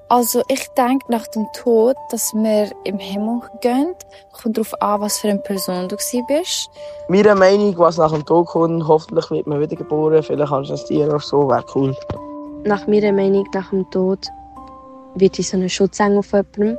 Also ich denke, nach dem Tod, dass wir im Himmel gehen, kommt darauf an, was für eine Person du bist. Meiner Meinung, was nach dem Tod kommt, hoffentlich wird man wiedergeboren, vielleicht kannst du ein Tier oder so, wäre cool. Nach meiner Meinung, nach dem Tod wird ich so einen Schutzengel auf jemandem.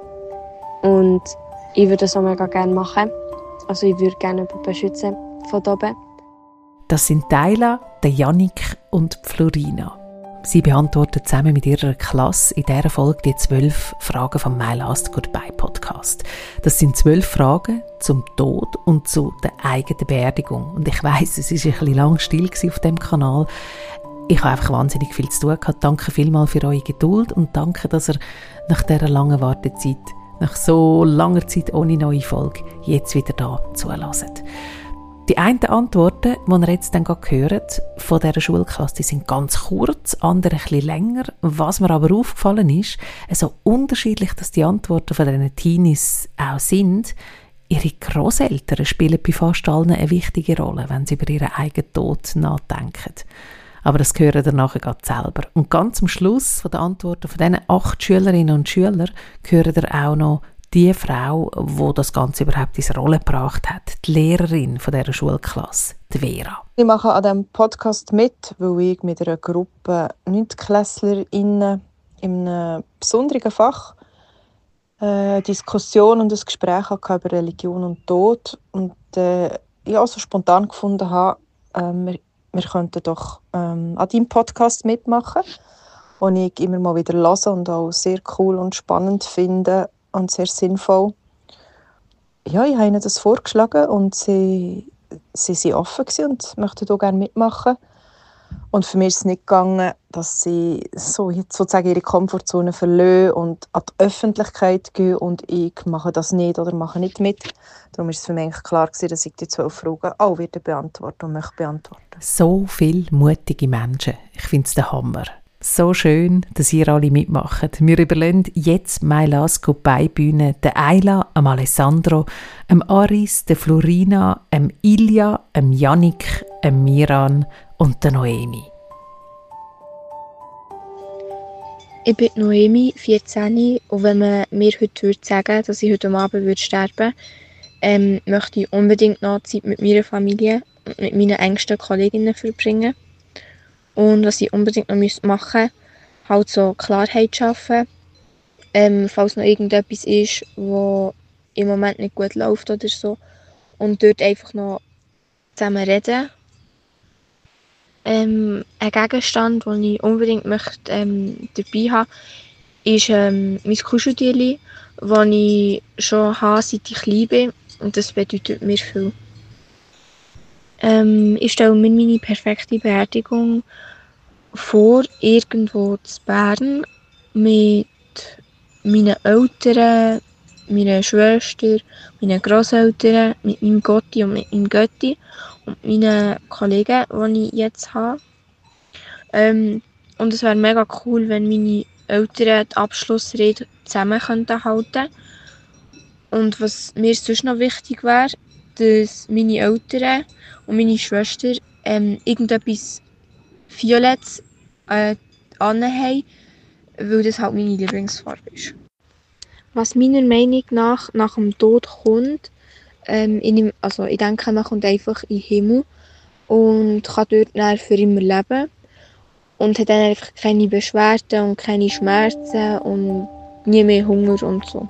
Und ich würde das auch mega gerne machen. Also ich würde gerne jemanden beschützen von oben. Das sind Ayla, der Yannick und Florina. Sie beantworten zusammen mit ihrer Klasse in dieser Folge die 12 Fragen vom My Last Goodbye Podcast. Das sind 12 Fragen zum Tod und zu der eigenen Beerdigung. Und ich weiss, es war ein bisschen lang still auf dem Kanal. Ich habe einfach wahnsinnig viel zu tun gehabt. Danke vielmals für eure Geduld und danke, dass ihr nach dieser langen Wartezeit, nach so langer Zeit ohne neue Folge, jetzt wieder da zuhört. Die einen Antworten, die ihr jetzt dann hört, von dieser Schulklasse, die sind ganz kurz, andere ein bisschen länger. Was mir aber aufgefallen ist, so unterschiedlich, dass die Antworten von diesen Teenies auch sind, ihre Grosseltern spielen bei fast allen eine wichtige Rolle, wenn sie über ihren eigenen Tod nachdenken. Aber das hören ihr nachher gerade selber. Und ganz am Schluss von den Antworten von diesen 8 Schülerinnen und Schülern hören ihr auch noch die Frau, die das Ganze überhaupt ins Rollen gebracht hat, die Lehrerin von dieser Schulklasse, die Vera. Ich mache an diesem Podcast mit, weil ich mit einer Gruppe 9-KlässlerInnen in einem besonderen Fach Diskussion und ein Gespräch hatte über Religion und Tod. Und ich also spontan gefunden habe, wir könnten doch an deinem Podcast mitmachen, den ich immer mal wieder höre und auch sehr cool und spannend finde. Und sehr sinnvoll. Ja, ich habe ihnen das vorgeschlagen und sie waren offen und möchten auch gerne mitmachen. Und für mich ist es nicht gegangen, dass sie so jetzt sozusagen ihre Komfortzone verlassen und an die Öffentlichkeit gehen und ich mache das nicht oder mache nicht mit. Darum war es für mich eigentlich klar, dass ich die 12 Fragen auch wieder beantworten und möchte beantworten. So viele mutige Menschen. Ich finde es der Hammer. So schön, dass ihr alle mitmacht. Wir überlassen jetzt My Last Goodbye Bühne der Ayla, dem Alessandro, dem Aris, der Florina, dem Ilja, dem Yannick, dem Miran und der Noemi. Ich bin Noemi, 14, und wenn man mir heute sagen würde, dass ich heute Abend sterben würde, möchte ich unbedingt noch Zeit mit meiner Familie und mit meinen engsten Kolleginnen verbringen. Und was ich unbedingt noch machen müsste, halt so Klarheit schaffen, falls noch irgendetwas ist, was im Moment nicht gut läuft oder so. Und dort einfach noch zusammen reden. Ein Gegenstand, den ich unbedingt möchte, dabei haben ist mein Kuscheltierchen, das ich schon habe, seit ich klein bin. Und das bedeutet mir viel. Ich stelle mir meine perfekte Beerdigung vor, irgendwo zu Bern, mit meinen Eltern, meiner Schwester, meinen Grosseltern, mit meinem Gotti und mit meinem Götti und meinen Kollegen, die ich jetzt habe. Und es wäre mega cool, wenn meine Eltern die Abschlussrede zusammen halten könnten. Und was mir sonst noch wichtig wäre, dass meine Eltern und meine Schwester irgendetwas Violettes anhaben, weil das halt meine Lieblingsfarbe ist. Was meiner Meinung nach dem Tod kommt, ich denke, man kommt einfach in den Himmel und kann dort dann für immer leben und hat dann einfach keine Beschwerden und keine Schmerzen und nie mehr Hunger und so.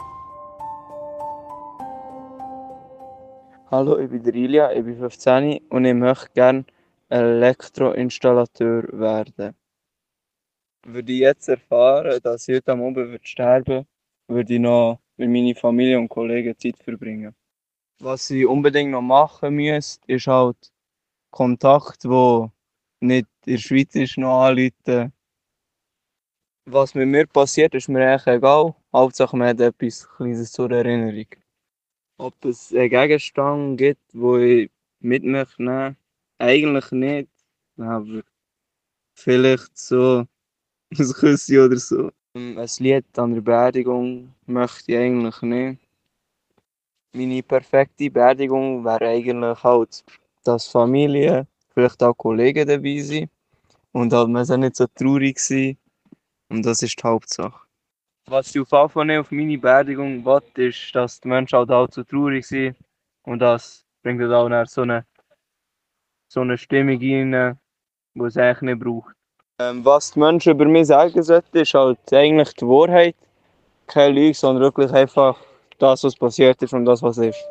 Hallo, ich bin der Ilja, ich bin 15 und ich möchte gerne Elektroinstallateur werden. Würde ich jetzt erfahren, dass ich heute Abend sterben würde, würde ich noch mit meiner Familie und Kollegen Zeit verbringen. Was ich unbedingt noch machen müsste, ist halt Kontakt, der nicht in der Schweiz ist, noch anrufen. Was mit mir passiert, ist mir eigentlich egal. Hauptsache man hat etwas Kleines zur Erinnerung. Ob es einen Gegenstand gibt, den ich mit mir nehme, eigentlich nicht. Aber vielleicht so ein Küsschen oder so. Ein Lied an der Beerdigung möchte ich eigentlich nicht. Meine perfekte Beerdigung wäre eigentlich halt, dass Familie, vielleicht auch Kollegen dabei sind. Und halt man soll nicht so traurig sein. Und das ist die Hauptsache. Was ich auf Anfang auf meine Beerdigung will, ist, dass die Menschen halt auch so traurig sind. Und das bringt halt auch dann so eine Stimmung rein, die es eigentlich nicht braucht. Was die Menschen über mich sagen sollten, ist halt eigentlich die Wahrheit. Keine Lüge, sondern wirklich einfach das, was passiert ist und das, was ist.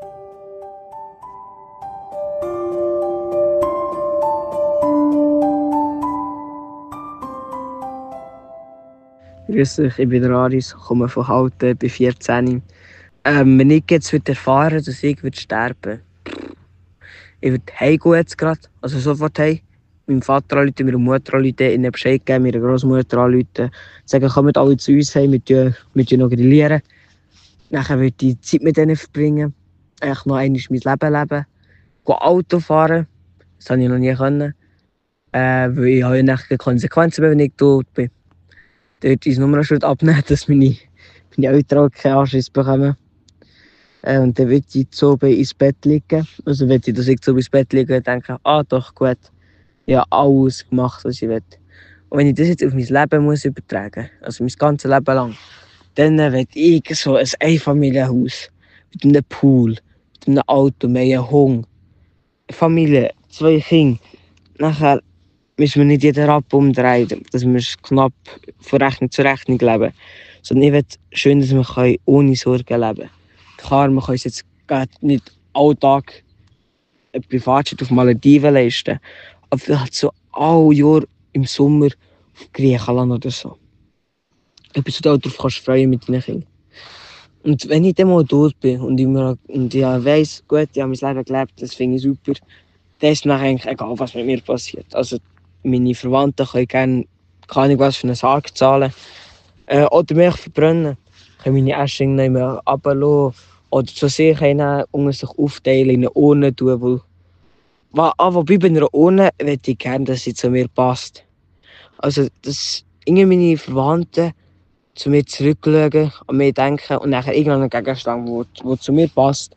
Grüß euch, ich bin der Aris, komme von Halten, bin 14. Wenn ich jetzt erfahren dass ich sterben würde, ich würde heimgehen jetzt gerade, also sofort heim. Meinem Vater anrufen, meiner Mutter anrufen, ihnen Bescheid geben, meiner Großmutter anrufen, sagen, kommt alle zu uns heim, wir noch grillieren. Dann würde ich Zeit mit ihnen verbringen, eigentlich noch einmal mein Leben leben, gehen Auto fahren, das konnte ich noch nie können, weil ich habe ja nachher Konsequenzen, wenn ich tot bin. Dort unsere Nummernschild abnehmen, dass meine Eltern auch keinen Anschiss bekommen. Und dann würde ich so ins Bett liegen. Also wenn ich so ins Bett liege und denke, doch gut, ich habe alles gemacht, was ich will. Und wenn ich das jetzt auf mein Leben muss übertragen muss, also mein ganzes Leben lang, dann will ich so ein Einfamilienhaus mit einem Pool, mit einem Auto, mit einem Hund, eine Familie, 2 Kinder. Nachher müssen wir nicht jeden Rappen umdrehen, dass wir knapp von Rechnung zu Rechnung leben. Sondern ich will schön, dass wir ohne Sorgen leben können. Klar, wir können uns jetzt nicht alltag eine Privatjet auf Malediven leisten. Aber vielleicht so alle Jahr im Sommer auf Griechenland oder so. Etwas, wo du auch darauf kannst freuen mit deinen Kindern. Und wenn ich dann mal tot bin und ich weiss, gut, ich habe mein Leben gelebt, das finde ich super, dann ist mir eigentlich egal, was mit mir passiert. Also meine Verwandten können gerne keine Ahnung was für einen Sarg zahlen. Oder mich verbrennen. Können meine Asche nicht mehr runterlassen. Oder zu sich unter sich aufteilen, in eine Urne tun. Wobei bei einer Urne möchte ich gerne, dass sie zu mir passt. Also, dass meine Verwandten zu mir zurückschauen, an mich denken und nachher irgendeinen Gegenstand, der zu mir passt.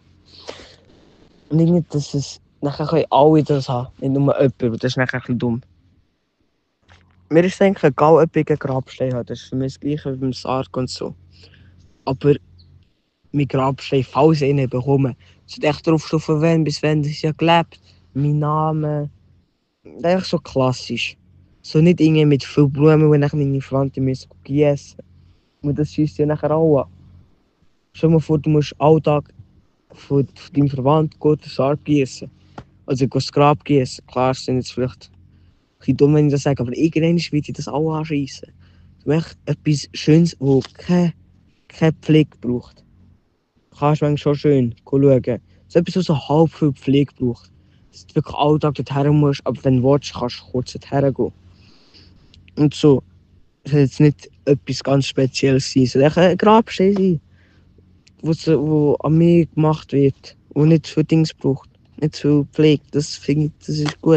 Und irgendwie, dass es nachher können alle das haben, nicht nur jemand, weil das ist nachher ein bisschen dumm. Mir ist es eigentlich egal, ob ich einen Grabstein habe, das ist für mich das Gleiche wie beim Sarg und so. Aber mein Grabstein, falls ich ihn bekomme, sollte echt draufstehen, von wann bis wann ich ja gelebt, mein Name. Einfach so klassisch. So nicht irgendwie mit viel Blumen, wo nachher meine Verwandten müssen gießen. Und das schießt ja nachher auch an. Stell dir mal vor, du musst alltag von deinem Verwandten den Sarg gießen. Also das Grab gießen. Klar, es sind jetzt vielleicht ein bisschen dumm, wenn ich das sage, aber irgendwann will ich das auch anschiessen. Du machst etwas Schönes, das keine Pflege braucht. Du kannst manchmal schon schön schauen. So etwas, das so halb viel Pflege braucht. Dass du wirklich alltag dorthin musst, aber wenn du willst, kannst du kurz dorthin gehen. Und so. Es soll jetzt nicht etwas ganz Spezielles sein. Es soll ein Grabstein sein, wo an mir gemacht wird, wo nicht viel Dings braucht, nicht viel Pflege. Das finde ich, das ist gut.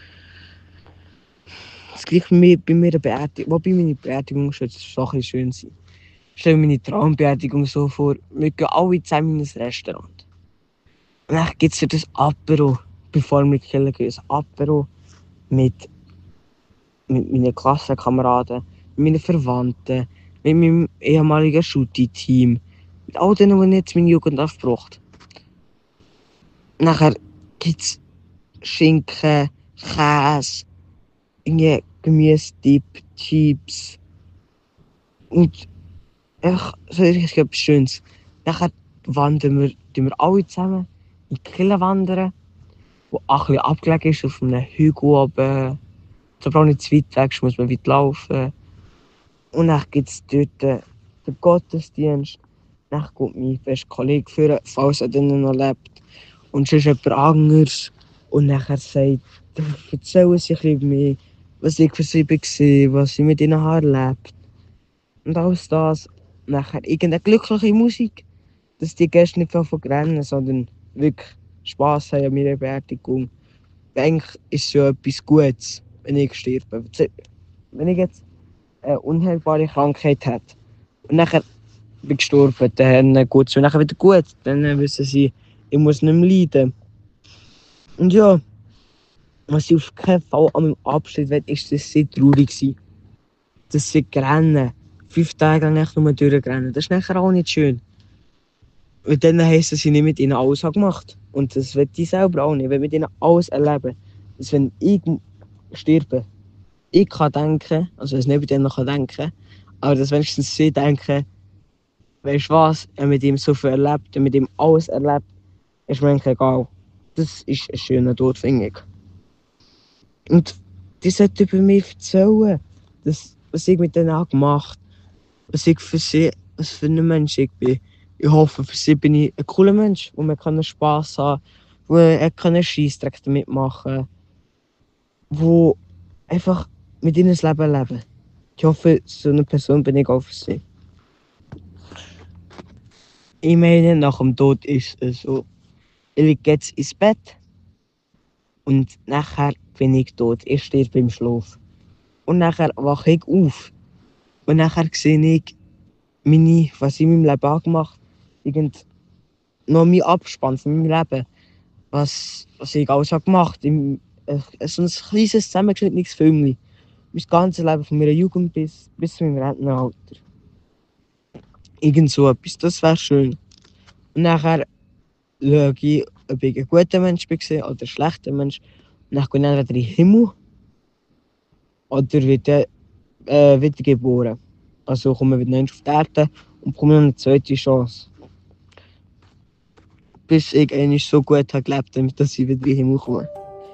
Das gleiche bei mir eine Beerdigung. Wobei meine Beerdigung schon so ein schön sein. Ich stelle mir meine Traumbeerdigung so vor, wir gehen alle zusammen in ein Restaurant. Und dann gibt es ja das Apero, bevor wir gehen, ein Apero mit meinen Klassenkameraden, mit meinen Verwandten, mit meinem ehemaligen Schutti-Team, mit all denen, die jetzt meine Jugend aufgebracht haben. Nachher gibt es Schinken, Käse, Gemüse-Dip, Chips und so etwas Schönes. Nachher wandern wir alle zusammen in die Kille wandern, wo auch ein bisschen abgelegen ist, auf einem Hügel oben. Aber auch nicht zu weit weg, muss man weit laufen. Und dann gibt es dort den Gottesdienst. Dann kommt mein bester Kollege führen, falls er dann noch lebt. Und sonst jemand anderes. Und nachher sagt, erzählen sie ein bisschen über mich, was ich für sie war, was ich mit ihnen habe erlebt. Und alles das. Nachher irgendeine glückliche Musik, dass die Gäste nicht von rennen, sondern wirklich Spass haben an meiner Beerdigung. Eigentlich ist es ja etwas Gutes, wenn ich sterbe. Wenn ich jetzt eine unheilbare Krankheit hätte und nachher bin gestorben, dann geht es mir nachher wieder gut. Dann wissen sie, ich muss nicht mehr leiden. Und ja, was ich auf keinen Fall an meinem Abschied will, ist, dass sie traurig sind. Dass sie rennen, 5 Tage lang echt nur durchrennen. Das ist nachher auch nicht schön. Und dann heisst es, dass ich nicht mit ihnen alles habe gemacht. Und das will ich selber auch nicht. Ich will mit ihnen alles erleben. Dass wenn ich sterbe, ich kann denken, also dass ich nicht bei denen denken kann, aber dass wenigstens sie denken, weißt du was, ich habe mit ihm so viel erlebt, ich habe mit ihm alles erlebt, ist mir eigentlich egal. Das ist ein schöner Tod, finde ich. Und die sollten über mich erzählen, was ich mit denen gemacht habe, was ich für sie, was für ein Mensch ich bin. Ich hoffe, für sie bin ich ein cooler Mensch, wo man Spass haben kann, wo er Scheissdreck damit machen kann, wo einfach mit ihnen das Leben leben. Ich hoffe, so eine Person bin ich auch für sie. Ich meine, nach dem Tod ist es so, ich liege jetzt ins Bett und nachher bin ich tot. Ich sterbe im Schlaf. Und nachher wache ich auf. Und nachher sehe ich, was ich in meinem Leben gemacht habe. Noch mein Abspann von meinem Leben. Was ich alles gemacht habe. So ein kleines, zusammengeschnittenes Film. Mein ganzes Leben, von meiner Jugend bis zu meinem Rentenalter. Irgend so etwas, das wäre schön. Und nachher schaue ich, ob ich ein guter Mensch war oder ein schlechter Mensch. Und dann gehe ich entweder in den Himmel oder wieder geboren. Also komme ich wieder auf die Erde und bekomme noch eine zweite Chance. Bis ich eigentlich so gut habe gelebt habe, dass ich wieder in den Himmel komme.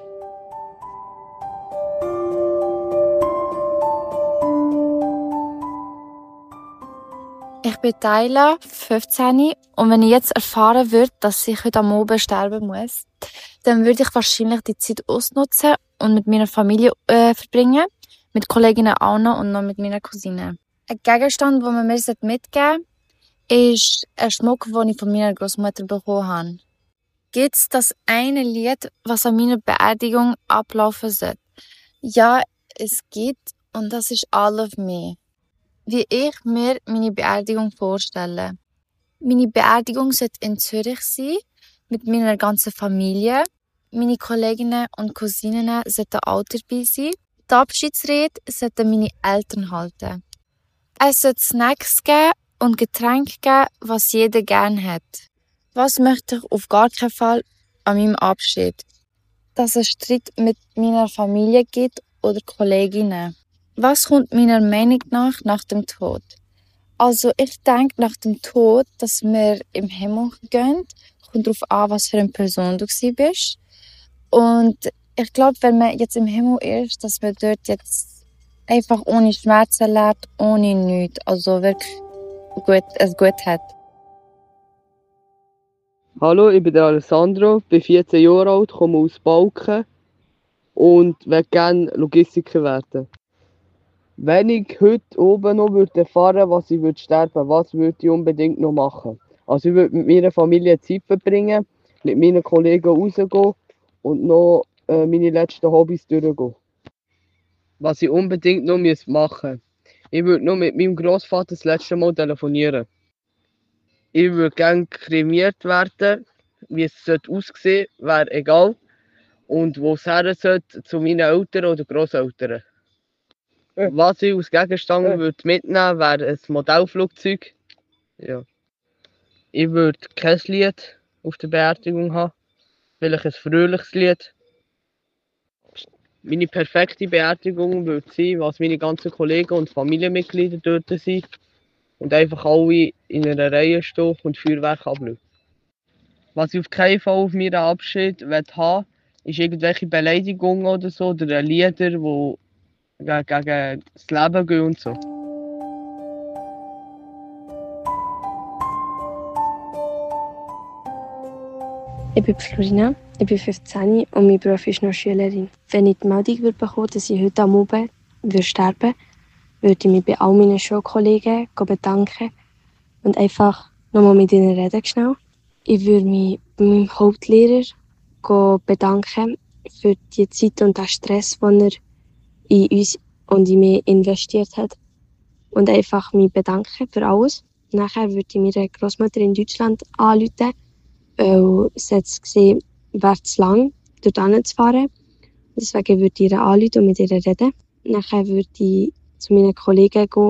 Ich bin Tayla, 15, und wenn ich jetzt erfahren würde, dass ich heute am Abend sterben muss, dann würde ich wahrscheinlich die Zeit ausnutzen und mit meiner Familie verbringen, mit Kolleginnen auch noch und noch mit meiner Cousine. Ein Gegenstand, den man mir mitgeben sollte, ist ein Schmuck, den ich von meiner Großmutter bekommen habe. Gibt es das eine Lied, was an meiner Beerdigung ablaufen soll? Ja, es gibt, und das ist All of Me. Wie ich mir meine Beerdigung vorstelle. Meine Beerdigung sollte in Zürich sein, mit meiner ganzen Familie. Meine Kolleginnen und Cousinen sollten auch dabei sein. Die Abschiedsrede sollten meine Eltern halten. Es sollte Snacks geben und Getränke geben, was jeder gerne hat. Was möchte ich auf gar keinen Fall an meinem Abschied? Dass es Streit mit meiner Familie gibt oder Kolleginnen. Was kommt meiner Meinung nach dem Tod? Also ich denke nach dem Tod, dass wir im Himmel gehen. Kommt darauf an, was für eine Person du bist. Und ich glaube, wenn man jetzt im Himmel ist, dass man dort jetzt einfach ohne Schmerzen lebt, ohne nichts. Also wirklich es gut hat. Hallo, ich bin der Alessandro, bin 14 Jahre alt, komme aus Balken und möchte gerne Logistiker werden. Wenn ich heute oben noch erfahren würde, was ich sterben, was würde ich unbedingt noch machen? Also ich würde mit meiner Familie Zeit verbringen, mit meinen Kollegen rausgehen und noch meine letzten Hobbys durchgehen. Was ich unbedingt noch machen müsste. Ich würde noch mit meinem Großvater das letzte Mal telefonieren. Ich würde gerne kremiert werden. Wie es aussehen sollte, wäre egal. Und wo es her sollte, zu meinen Eltern oder Grosseltern. Was ich als Gegenstand würde mitnehmen, wäre ein Modellflugzeug. Ja. Ich würde kein Lied auf der Beerdigung haben. Vielleicht ein fröhliches Lied. Meine perfekte Beerdigung würde sein, was meine ganzen Kollegen und Familienmitglieder dort sind. Und einfach alle in einer Reihe stehen und Feuerwerk ablösen. Was ich auf keinen Fall auf meinen Abschied haben will, ist irgendwelche Beleidigungen oder so, oder Lieder, die gegen das Leben gehen und so. Ich bin Florina, ich bin 15 und mein Beruf ist noch Schülerin. Wenn ich die Meldung bekomme, dass ich heute am Abend sterben würde ich mich bei all meinen Schulkollegen bedanken und einfach nochmal mit ihnen reden schnell. Ich würde mich bei meinem Hauptlehrer bedanken für die Zeit und den Stress, den er in uns und in mich investiert hat. Und einfach mich bedanken für alles. Nachher würde ich meine Großmutter in Deutschland anrufen, weil sie jetzt gesehen, wäre zu lang, dort zu fahren. Deswegen würde ich ihr anrufen und mit ihr reden. Nachher würde ich zu meinen Kollegen gehen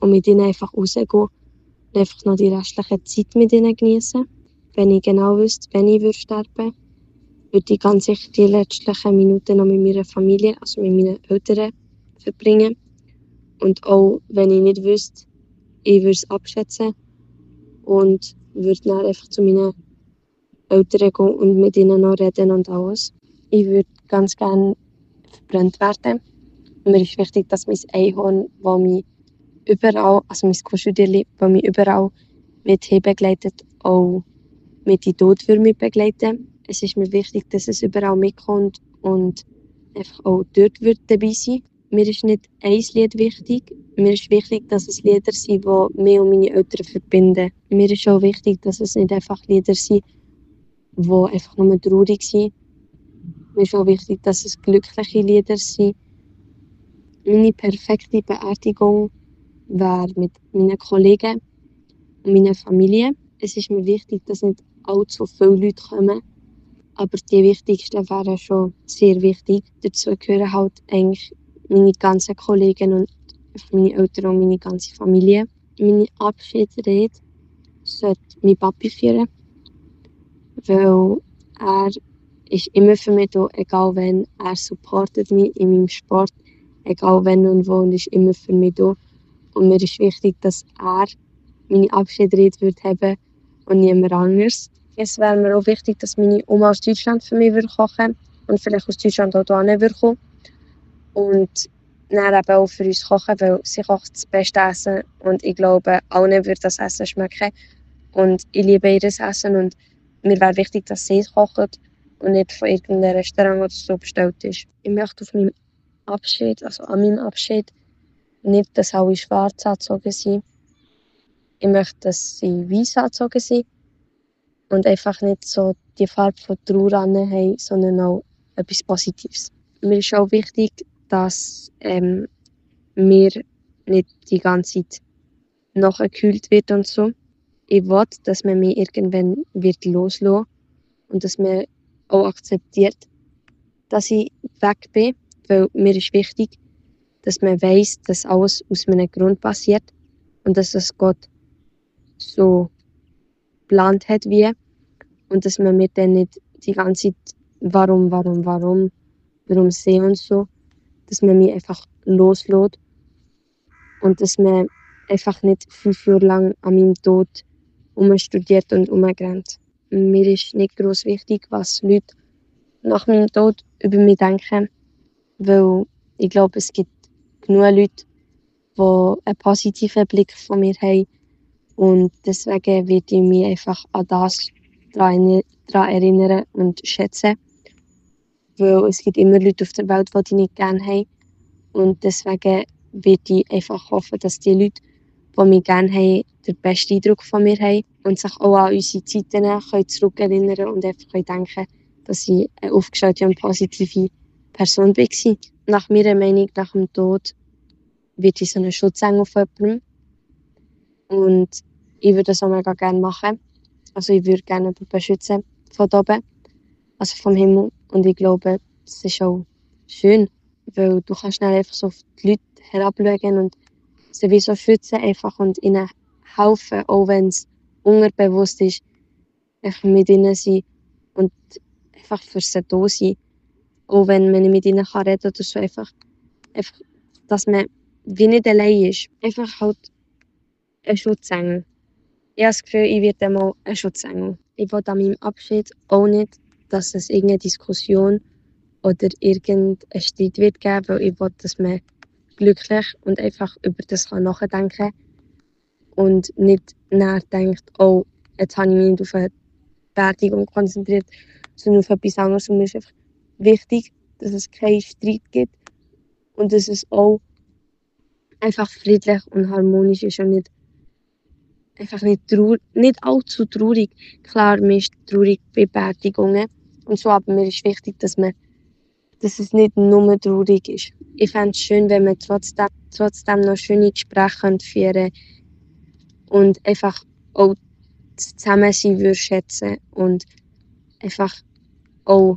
und mit ihnen einfach rausgehen und einfach noch die restliche Zeit mit ihnen genießen. Wenn ich genau wüsste, wenn ich sterben würde, würde ich ganz sicher die letzten Minuten noch mit meiner Familie, also mit meinen Eltern, verbringen. Und auch wenn ich nicht wüsste, ich würde es abschätzen und würde dann einfach zu meinen Eltern gehen und mit ihnen noch reden und alles. Ich würde ganz gerne verbrannt werden. Und mir ist wichtig, dass mein Einhorn, das mich überall, also mein Kuscheldierli, das mich überall mit begleitet, auch mit in den Tod für mich begleiten. Es ist mir wichtig, dass es überall mitkommt und einfach auch dort wird dabei sein. Mir ist nicht ein Lied wichtig. Mir ist wichtig, dass es Lieder sind, die mich und meine Eltern verbinden. Mir ist auch wichtig, dass es nicht einfach Lieder sind, die einfach nur traurig sind. Mir ist auch wichtig, dass es glückliche Lieder sind. Meine perfekte Beerdigung wäre mit meinen Kollegen und meiner Familie. Es ist mir wichtig, dass nicht allzu viele Leute kommen, aber die wichtigsten wären schon sehr wichtig. Dazu gehören halt eigentlich meine ganzen Kollegen und meine Eltern und meine ganze Familie. Meine Abschiedsrede sollte mein Papi führen, weil er ist immer für mich da, egal wenn. Er supportet mich in meinem Sport, egal wenn und wo, und ist immer für mich da. Und mir ist wichtig, dass er meine Abschiedsrede wird haben und niemand anderes. Es wäre mir auch wichtig, dass meine Oma aus Deutschland für mich kochen würde und vielleicht aus Deutschland auch hierher würde kommen. Und dann eben auch für uns kochen, weil sie kocht das beste Essen und ich glaube, allen würde das Essen schmecken. Und ich liebe ihr Essen und mir wäre wichtig, dass sie es kocht und nicht von irgendeinem Restaurant oder so bestellt ist. Ich möchte auf meinem Abschied, also an meinem Abschied, nicht, dass alle schwarz angezogen sind. Ich möchte, dass sie weiß angezogen sind und einfach nicht so die Farbe von Trauer haben, sondern auch etwas Positives. Mir ist auch wichtig, dass mir nicht die ganze Zeit nachgekühlt wird und so. Ich will, dass man mich irgendwann wird loslassen und dass man auch akzeptiert, dass ich weg bin, weil mir ist wichtig, dass man weiss, dass alles aus einem Grund passiert und dass es Gott so geplant hat wie und dass man mir dann nicht die ganze Zeit warum sehen und so, dass man mich einfach loslässt und dass man einfach nicht 5 Jahre lang an meinem Tod studiert und umrennt. Mir ist nicht gross wichtig, was Leute nach meinem Tod über mich denken, weil ich glaube, es gibt genug Leute, die einen positiven Blick von mir haben und deswegen werde ich mich einfach an das daran erinnern und schätzen, weil es gibt immer Leute auf der Welt, die dich nicht gerne haben und deswegen werde ich einfach hoffen, dass die Leute, die mich gerne haben, den besten Eindruck von mir haben und sich auch an unsere Zeiten zurückerinnern können und einfach denken, dass ich eine aufgestellte und positive Person war. Nach meiner Meinung, nach dem Tod, wird ich so einen Schutzengel auf jemandem. Und ich würde das auch mega gerne machen. Also ich würde gerne jemanden beschützen von oben, also vom Himmel. Und ich glaube, es ist auch schön, weil du kannst schnell einfach so auf die Leute herablegen und sie wie so schützen einfach und ihnen helfen, auch wenn es unterbewusst ist, einfach mit ihnen sein und einfach für sie da sein. Auch wenn man nicht mit ihnen reden kann oder so, einfach, dass man wie nicht allein ist. Einfach halt ein Schutzengel. Ich habe das Gefühl, ich werde einmal ein Schutzengel. Ich will an meinem Abschied auch nicht, dass es irgendeine Diskussion oder irgendeinen Streit wird geben, weil ich will, dass man glücklich und einfach über das nachdenken kann und nicht nachdenkt, oh, jetzt habe ich mich nicht auf eine Beerdigung konzentriert, sondern auf etwas anderes. Und mir ist einfach wichtig, dass es keinen Streit gibt und dass es auch einfach friedlich und harmonisch ist und nicht einfach nicht allzu traurig. Klar, mir ist traurig bei Beerdigungen und so, aber mir ist wichtig, dass es nicht nur traurig ist. Ich fände es schön, wenn wir trotzdem noch schöne Gespräche führen könnten und einfach auch das Zusammensein würde schätzen und einfach auch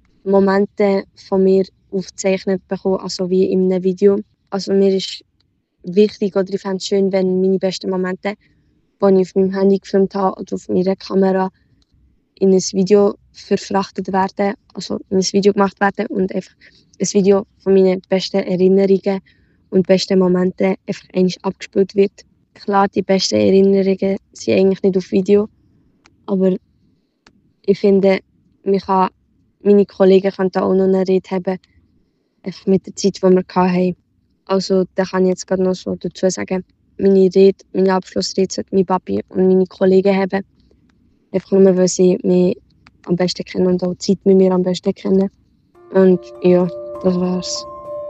Momente von mir aufgezeichnet bekommen, also wie in einem Video. Also mir ist wichtig oder ich fände es schön, wenn meine besten Momente, die ich auf meinem Handy gefilmt habe oder auf meiner Kamera, in ein Video verfrachtet werden, also in ein Video gemacht werden und einfach ein Video von meinen besten Erinnerungen und besten Momenten einfach einmal abgespielt wird. Klar, die besten Erinnerungen sind eigentlich nicht auf Video, aber ich finde, meine Kollegen können da auch noch eine Rede haben, einfach mit der Zeit, die wir hatten. Also da kann ich jetzt gerade noch so dazu sagen, meine Abschlussrede sollte mein Papi und meine Kollegen haben. Einfach nur, weil sie mich am besten kennen und auch die Zeit mit mir am besten kennen. Und ja, das war's.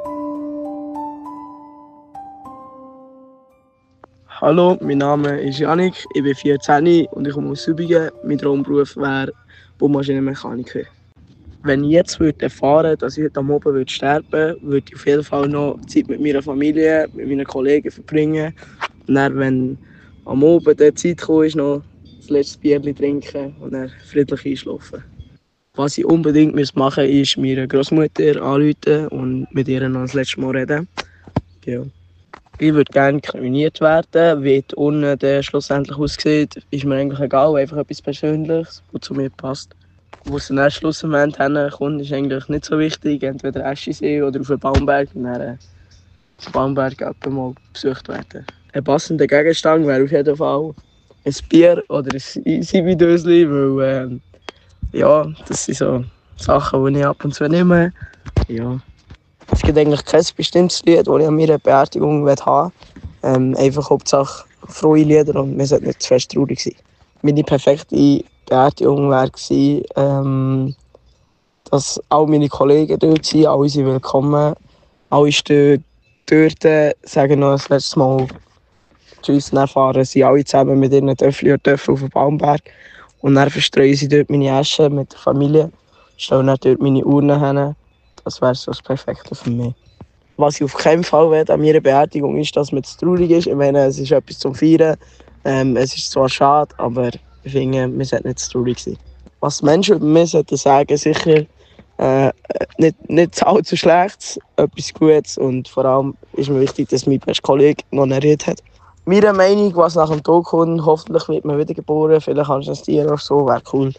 Hallo, mein Name ist Janik, ich bin 14 und ich komme aus Übingen. Mein Traumberuf wäre Baumaschinenmechaniker. Wenn ich jetzt erfahren würde, dass ich heute am Abend sterben würde ich auf jeden Fall noch Zeit mit meiner Familie, mit meinen Kollegen verbringen. Und dann, wenn am Abend die Zeit gekommen ist, noch das letzte Bierchen trinken und dann friedlich einschlafen. Was ich unbedingt machen muss, ist meine Großmutter anrufen und mit ihr noch das letzte Mal reden. Ja. Ich würde gerne kreminiert werden. Wie die Urne dann schlussendlich aussieht, ist mir eigentlich egal. Einfach etwas Persönliches, das zu mir passt. Wo es dann schlussendlich kommt, ist eigentlich nicht so wichtig. Entweder Eschisee oder auf den Baumberg. Und dann den Baumberg mal besucht werden. Ein passender Gegenstand wäre auf jeden Fall ein Bier oder ein Sibi-Dösli, weil ja, das sind so Sachen, die ich ab und zu nehme. Ja. Es gibt eigentlich kein bestimmtes Lied, das ich an meiner Beerdigung haben will. Einfach Hauptsache frohe Lieder und wir sollten nicht zu fest traurig sein. Meine perfekte Beerdigung wäre gewesen, dass all meine Kollegen dort sind, alle sind willkommen. Alle stehen dort, sagen noch das letzte Mal Tschüss, dann fahren sie alle zusammen mit ihren Töffel und Töffel auf den Baumberg. Und dann verstreuen sie dort meine Asche mit der Familie, stellen dann dort meine Urne hin. Das wäre so das Perfekte für mich. Was ich auf keinen Fall will an meiner Beerdigung ist, dass man zu traurig ist. Ich meine, es ist etwas zum Feiern. Es ist zwar schade, aber ich finde, wir sollten nicht zu traurig sein. Was die Menschen über mich sollten sagen, sicher nicht allzu schlecht, etwas Gutes. Und vor allem ist mir wichtig, dass mein bester Kollege noch eine Rede hat. Meiner Meinung, was nach dem Tod kommt, hoffentlich wird man wieder geboren, vielleicht kannst du ein Tier oder so, wäre cool.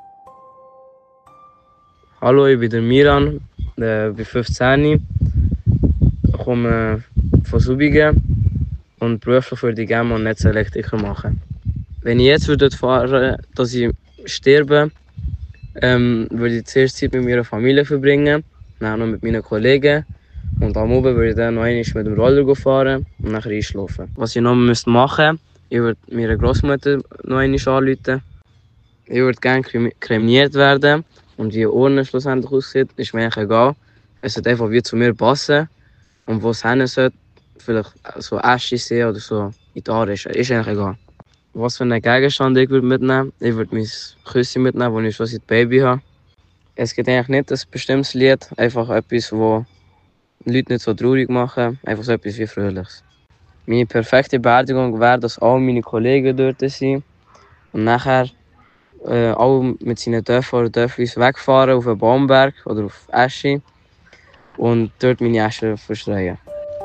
Hallo, ich bin der Miran, bin 15, komme von Subingen und beruflich würde ich gerne mal Netzelektriker machen. Wenn ich jetzt erfahren würde, dass ich sterbe, würde ich zuerst Zeit mit meiner Familie verbringen, dann noch mit meinen Kollegen und am Abend würde ich dann noch einmal mit dem Roller fahren und nachher einschlafen. Was ich noch machen müsste, ich würde meine Großmutter noch einmal anrufen. Ich würde gerne kremiert werden. Und wie die Urne schlussendlich aussieht, ist mir eigentlich egal. Es sollte einfach wie zu mir passen. Und wo es hin sollte, vielleicht so Asche sehen oder so in die Haare, ist eigentlich egal. Was für einen Gegenstand ich würde mitnehmen? Ich würde mein Küsschen mitnehmen, das ich schon seit Baby habe. Es gibt eigentlich nicht ein bestimmtes Lied, einfach etwas, das die Leute nicht so traurig machen, einfach so etwas wie Fröhliches. Meine perfekte Beerdigung wäre, dass alle meine Kollegen dort sind und nachher alle mit seinen Töpfen oder Töpfchen wegfahren auf den Baumberg oder auf Eschi und dort meine Asche verstreuen.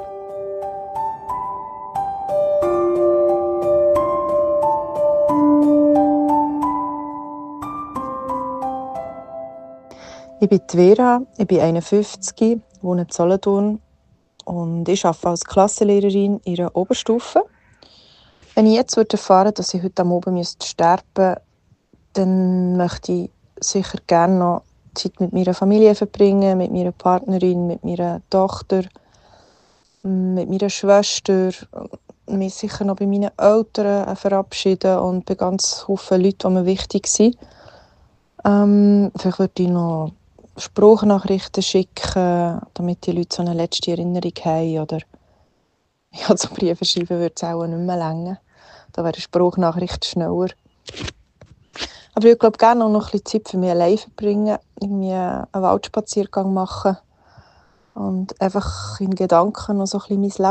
Ich bin Vera, ich bin 51, wohne in Solothurn und ich arbeite als Klassenlehrerin in einer Oberstufe. Wenn ich jetzt erfahren würde, dass ich heute am Abend sterben müsste, dann möchte ich sicher gerne noch Zeit mit meiner Familie verbringen, mit meiner Partnerin, mit meiner Tochter, mit meiner Schwester, mich sicher noch bei meinen Eltern verabschieden und bei ganz vielen Leuten, die mir wichtig sind. Vielleicht würde ich noch Sprachnachrichten schicken, damit die Leute so eine letzte Erinnerung haben. Oder ja, zum Briefe schreiben würde es auch nicht mehr länger. Da wäre eine Sprachnachricht schneller. Aber ich würde gerne auch noch ein bisschen Zeit für mich allein verbringen, irgendwie einen Waldspaziergang machen und einfach in Gedanken noch so ein bisschen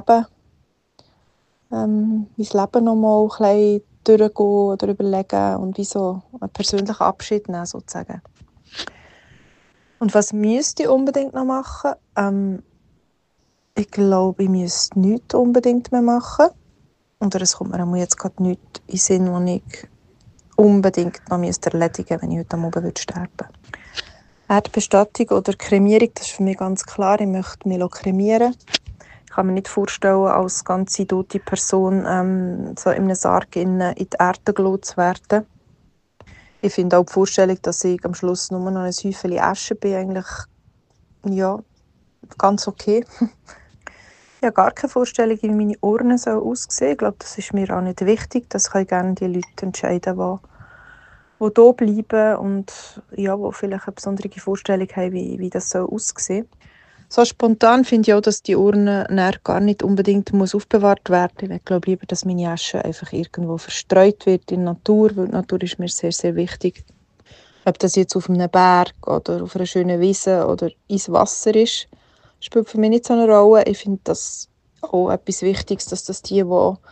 mein Leben noch mal ein bisschen durchgehen oder überlegen und wie so einen persönlichen Abschied nehmen, sozusagen. Und was müsste ich unbedingt noch machen? Ich glaube, ich müsste nichts unbedingt mehr machen. Oder es kommt mir jetzt gerade nichts in den Sinn, was ich unbedingt noch erledigen müsste, wenn ich heute Abend sterben würde. Erdbestattung oder Kremierung, das ist für mich ganz klar. Ich möchte mich kremieren. Ich kann mir nicht vorstellen, als ganze tote Person so in einem Sarg in die Erde gelassen zu werden. Ich finde auch die Vorstellung, dass ich am Schluss nur noch ein Häufchen Asche bin, eigentlich ja, ganz okay. Ich habe gar keine Vorstellung, wie meine Urne aussehen soll. Ich glaube, das ist mir auch nicht wichtig. Das können gerne die Leute entscheiden, die hier bleiben und ja, die vielleicht eine besondere Vorstellung haben, wie das aussehen soll. So spontan finde ich auch, dass die Urne gar nicht unbedingt aufbewahrt werden muss. Ich glaube lieber, dass meine Asche einfach irgendwo verstreut wird in der Natur, weil die Natur ist mir sehr, sehr wichtig. Ob das jetzt auf einem Berg oder auf einer schönen Wiese oder ins Wasser ist, spielt für mich nicht so eine Rolle. Ich finde das auch etwas Wichtiges, dass das die hier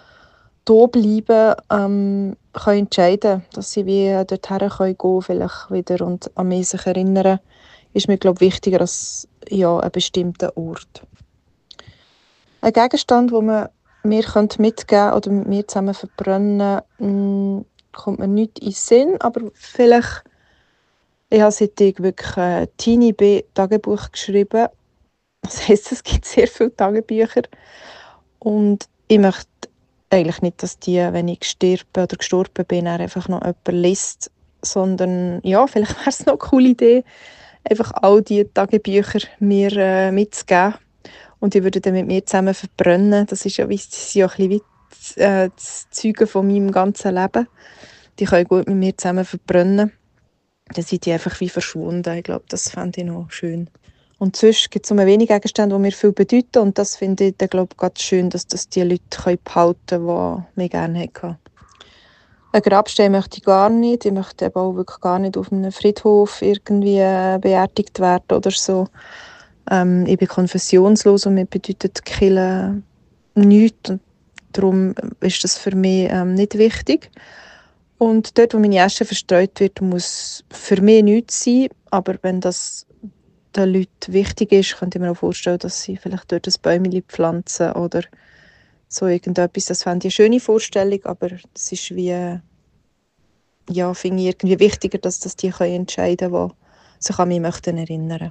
bleiben, können entscheiden, dass sie wie dorthin gehen können, vielleicht wieder und an mich sich erinnern, ist mir, glaube ich, wichtiger als ein bestimmter Ort. Ein Gegenstand, den man mir mitgeben könnte oder mit mir zusammen verbrennen, kommt mir nicht in den Sinn, aber vielleicht, ich habe seit ich wirklich Teenie bin, Tagebuch geschrieben. Das heisst, es gibt sehr viele Tagebücher und ich möchte eigentlich nicht, dass die, wenn ich gestorben bin, einfach noch jemand liest, sondern ja, vielleicht wäre es noch eine coole Idee, einfach all diese Tagebücher mir mitzugeben und die würden dann mit mir zusammen verbrennen. Das ist ja ein bisschen wie das Zeugen von meinem ganzen Leben. Die können gut mit mir zusammen verbrennen. Dann sind die einfach wie verschwunden. Ich glaube, das fände ich noch schön. Und sonst gibt es nur wenige Gegenstände, die mir viel bedeuten. Und das finde ich, glaube ich, ganz schön, dass das die Leute behalten können, die mich gerne hatten. Ein Grabstein möchte ich gar nicht. Ich möchte eben auch wirklich gar nicht auf einem Friedhof irgendwie beerdigt werden oder so. Ich bin konfessionslos und mir bedeutet Kirche nichts. Und darum ist das für mich nicht wichtig. Und dort, wo meine Asche verstreut wird, muss für mich nichts sein. Aber wenn das den Leuten wichtig ist, könnte ich mir auch vorstellen, dass sie vielleicht dort ein Bäumchen pflanzen oder so irgendetwas. Das fände ich eine schöne Vorstellung, aber es ist wie, ja, finde ich irgendwie wichtiger, dass das die entscheiden können, die sich an mich erinnern möchten.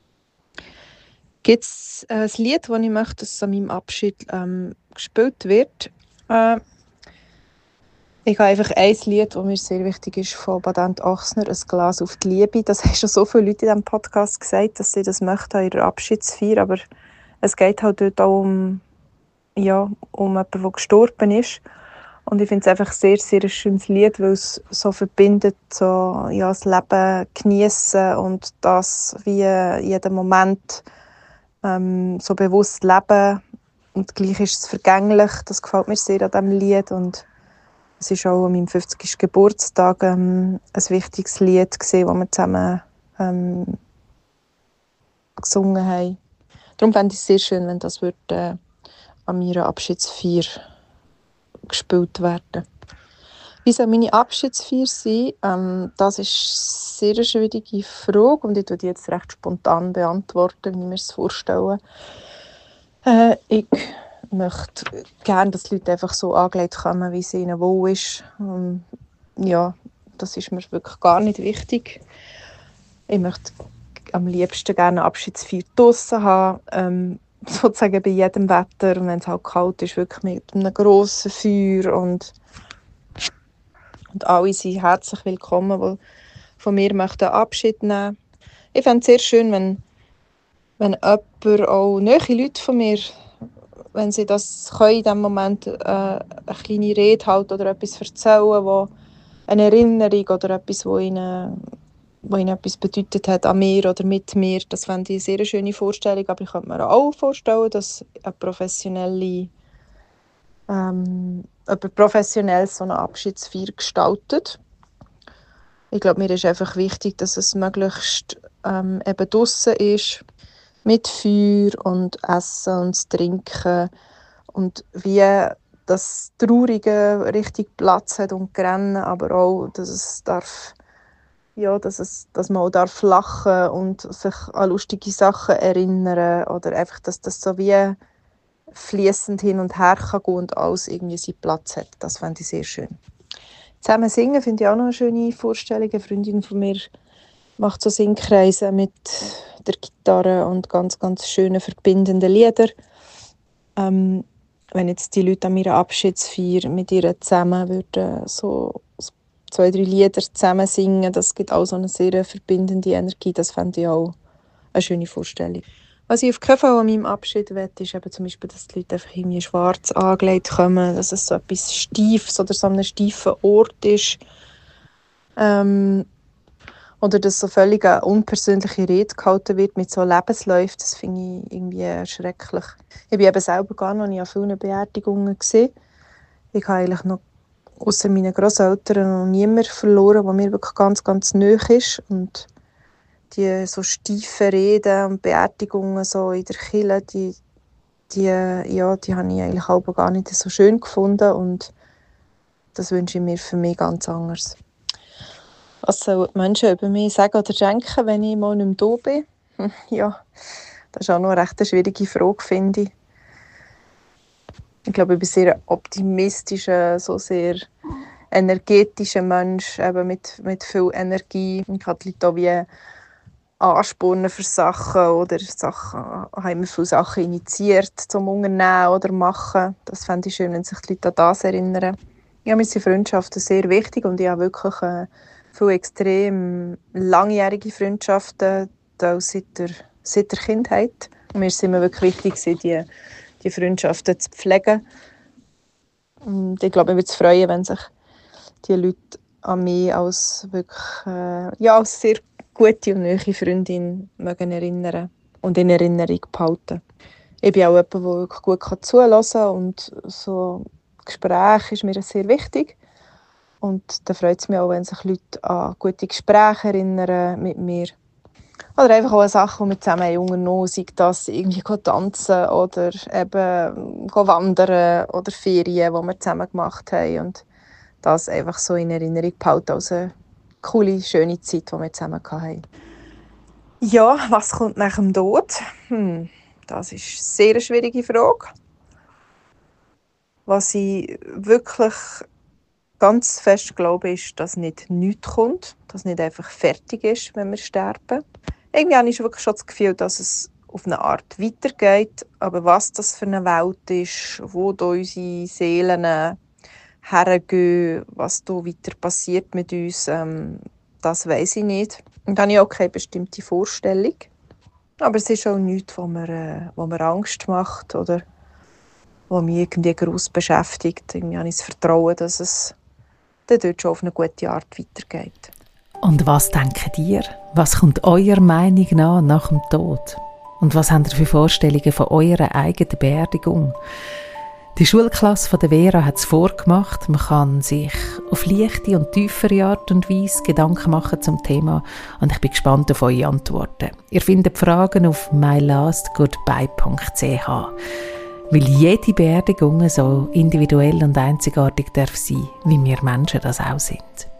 Gibt es ein Lied, das ich möchte, dass es an meinem Abschied gespielt wird? Ich habe einfach ein Lied, das mir sehr wichtig ist, von Badent Ochsner, «Ein Glas auf die Liebe». Das haben schon so viele Leute in diesem Podcast gesagt, dass sie das möchten an ihrer Abschiedsfeier. Aber es geht halt dort auch um jemanden, der gestorben ist. Und ich finde es einfach sehr, sehr ein schönes Lied, weil es so verbindet, so, ja, das Leben genießen und das wie jeden Moment so bewusst leben. Und gleich ist es vergänglich. Das gefällt mir sehr an diesem Lied. Und es war auch an meinem 50. Geburtstag ein wichtiges Lied, das wir zusammen gesungen haben. Darum fände ich es sehr schön, wenn das an meiner Abschiedsfeier gespielt werden. Wie soll meine Abschiedsfeier sein? Das ist eine sehr schwierige Frage und ich beantworte die jetzt recht spontan, wie ich mir es vorstelle. Ich möchte gerne, dass die Leute einfach so angelegt kommen, wie es ihnen wohl ist. Ja, das ist mir wirklich gar nicht wichtig. Ich möchte am liebsten gerne eine Abschiedsfeier draussen haben, sozusagen bei jedem Wetter. Und wenn es halt kalt ist, wirklich mit einem grossen Feuer. Und alle sind herzlich willkommen, die von mir möchten Abschied nehmen. Ich fände es sehr schön, wenn jemand, auch nahe Leute von mir, wenn sie das können, in diesem Moment eine kleine Rede halten oder etwas erzählen, wo eine Erinnerung oder etwas, wo ihnen etwas bedeutet hat an mir oder mit mir. Das fände ich eine sehr schöne Vorstellung, aber ich könnte mir auch vorstellen, dass jemand professionell so eine Abschiedsfeier gestaltet. Ich glaube, mir ist einfach wichtig, dass es möglichst eben draussen ist, mit Feuer und Essen und Trinken und wie das Traurige richtig Platz hat und Rennen, aber auch, dass es darf ja, dass man auch darf lachen und sich an lustige Sachen erinnern oder einfach, dass das so wie fließend hin und her kann gehen und alles irgendwie seinen Platz hat. Das fände ich sehr schön. Zusammen singen finde ich auch noch eine schöne Vorstellung. Eine Freundin von mir macht so Singkreise mit der Gitarre und ganz, ganz schöne verbindende Lieder. Wenn jetzt die Leute an meiner Abschiedsfeier mit ihr zusammen würden so 2, 3 Lieder zusammen singen, das gibt auch so eine sehr verbindende Energie. Das fände ich auch eine schöne Vorstellung. Was ich auf keinen Fall an meinem Abschied will, ist eben zum Beispiel, dass die Leute einfach irgendwie schwarz angelegt kommen, dass es so etwas Steifes oder so an einem steifen Ort ist. Oder dass so völlig eine unpersönliche Rede gehalten wird mit so Lebensläufen. Das finde ich irgendwie schrecklich. Ich bin eben selber gar noch nicht an vielen Beerdigungen gesehen. Ich habe eigentlich noch ausser meinen Grosseltern noch niemanden verloren, der mir wirklich ganz, ganz nahe ist. Und die so steifen Reden und Beerdigungen so in der Kirche, die habe ich eigentlich auch gar nicht so schön gefunden. Und das wünsche ich mir für mich ganz anders. Was sollen die Menschen über mich sagen oder denken, wenn ich mal nicht mehr da bin? Ja, das ist auch noch eine recht schwierige Frage, finde ich. Ich glaube, ich bin sehr ein optimistischer, so sehr energetischer Mensch, eben mit viel Energie. Ich kann die Leute auch wie anspornen für Sachen oder habe immer viele Sachen initiiert zum Unternehmen oder machen. Das fände ich schön, wenn sich die Leute an das erinnern. Ja, mir sind Freundschaften sehr wichtig und ich habe wirklich viele extrem langjährige Freundschaften seit der Kindheit. Und mir ist es immer wirklich wichtig, die Freundschaften zu pflegen. Und ich glaube, ich würde es freuen, wenn sich die Leute an mich als wirklich als sehr gute und nahe Freundin mögen erinnern und in Erinnerung behalten. Ich bin auch jemand, der wirklich gut zuhören kann und so Gespräch ist mir sehr wichtig. Und da freut es mich auch, wenn sich Leute an gute Gespräche erinnern mit mir. Oder einfach auch an Sachen, die wir zusammen unternommen haben, sei das irgendwie tanzen oder eben wandern oder Ferien, die wir zusammen gemacht haben. Und das einfach so in Erinnerung behalten als eine coole, schöne Zeit, die wir zusammen hatten. Ja, was kommt nach dem Tod? Das ist eine sehr schwierige Frage. Was ich wirklich ganz fest glaube, ist, dass nicht nichts kommt, dass nicht einfach fertig ist, wenn wir sterben. Irgendwie habe ich wirklich schon das Gefühl, dass es auf eine Art weitergeht. Aber was das für eine Welt ist, wo da unsere Seelen hergehen, was da weiter passiert mit uns, das weiss ich nicht. Und da habe ich auch keine bestimmte Vorstellung. Aber es ist auch nichts, was mir Angst macht oder was mich irgendwie gross beschäftigt. Irgendwie habe ich das Vertrauen, dass es dann dort schon auf eine gute Art weitergeht. Und was denkt ihr? Was kommt eurer Meinung nach dem Tod? Und was habt ihr für Vorstellungen von eurer eigenen Beerdigung? Die Schulklasse von der Vera hat es vorgemacht. Man kann sich auf leichte und tiefere Art und Weise Gedanken machen zum Thema. Und ich bin gespannt auf eure Antworten. Ihr findet die Fragen auf mylastgoodbye.ch. Weil jede Beerdigung so individuell und einzigartig darf sein, wie wir Menschen das auch sind.